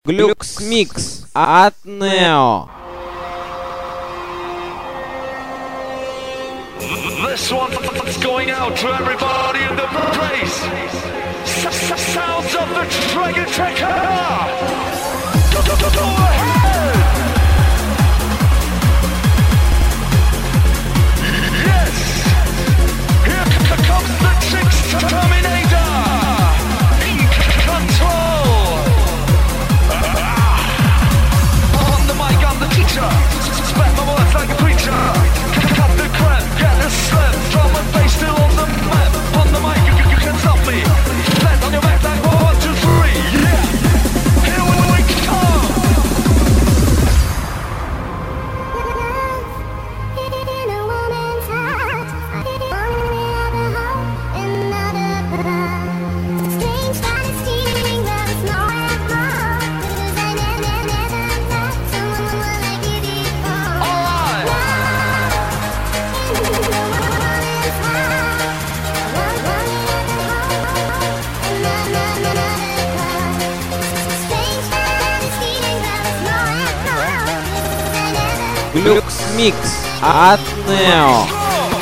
Glux Mix at Neo. This one's going out to everybody in the place. Sounds of the Dragon Tracker. Go ahead. Yes. Here comes the Chicks Terminator. In control. On the mic, I'm the teacher. Spread my words like a preacher. Cut the crap, get the slap. Drum and bass still on the map. On the mic, you can't stop me. Flat on your back like 1, 2, 3. Yeah. Here we come. Glux Mix at Neo.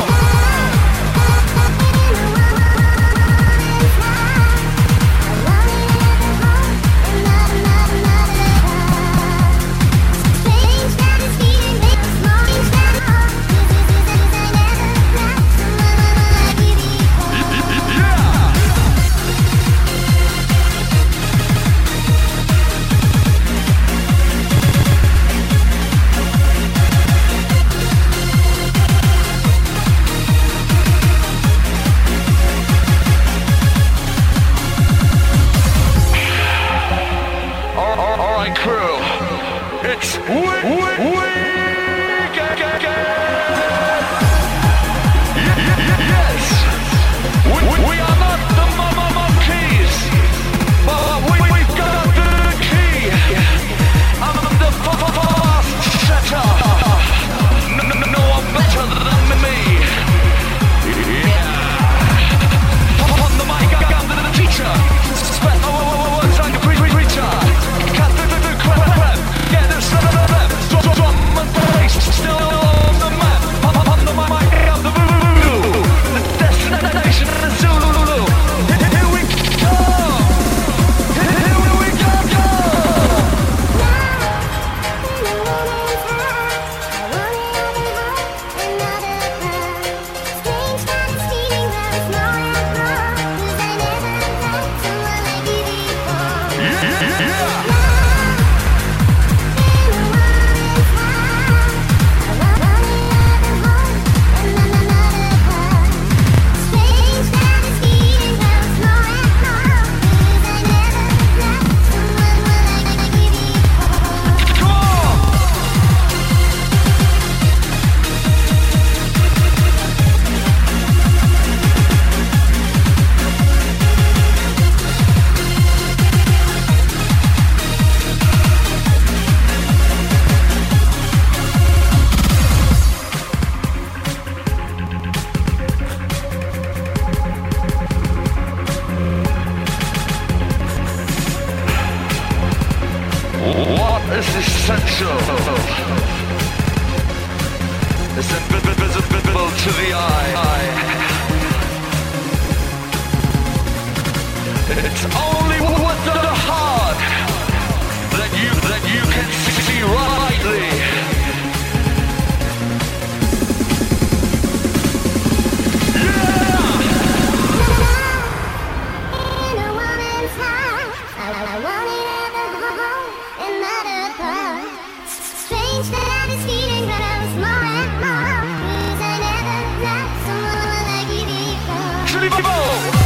It's invisible to the eye. It's only with the heart that you can see rightly. Unbelievable!